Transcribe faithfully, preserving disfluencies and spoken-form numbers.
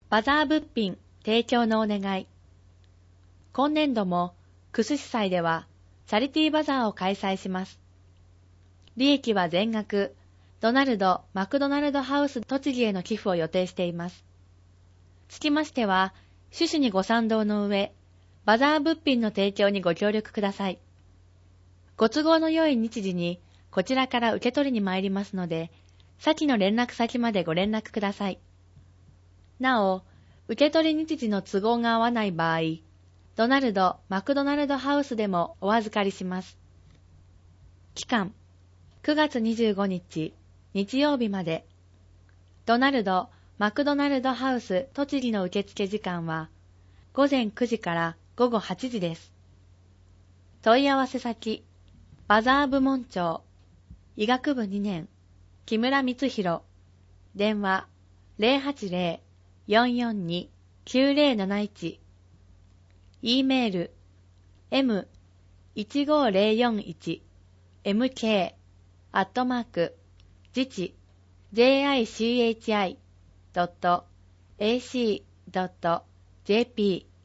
バザー物品提供のお願い。今年度も、楠市祭では、チャリティーバザーを開催します。利益は全額、ドナルド・マクドナルドハウス栃木への寄付を予定しています。つきましては、趣旨にご賛同の上、バザー物品の提供にご協力ください。ご都合の良い日時に、こちらから受け取りに参りますので、先の連絡先までご連絡ください。なお、受け取り日時の都合が合わない場合、ドナルド・マクドナルドハウスでもお預かりします。期間、くがつにじゅうごにち、日曜日まで。ドナルド・マクドナルドハウス栃木の受付時間は、ごぜんくじからごごはちじです。問い合わせ先、バザー部門長、医学部にねん、木村光弘、電話 ゼロはちゼロ よんよんに きゅうゼロなないち、E メール エムいちごゼロよんいち エムケー アットマーク自治 ジェイアイシーエイチアイ ドット エーシー ドット ジェーピー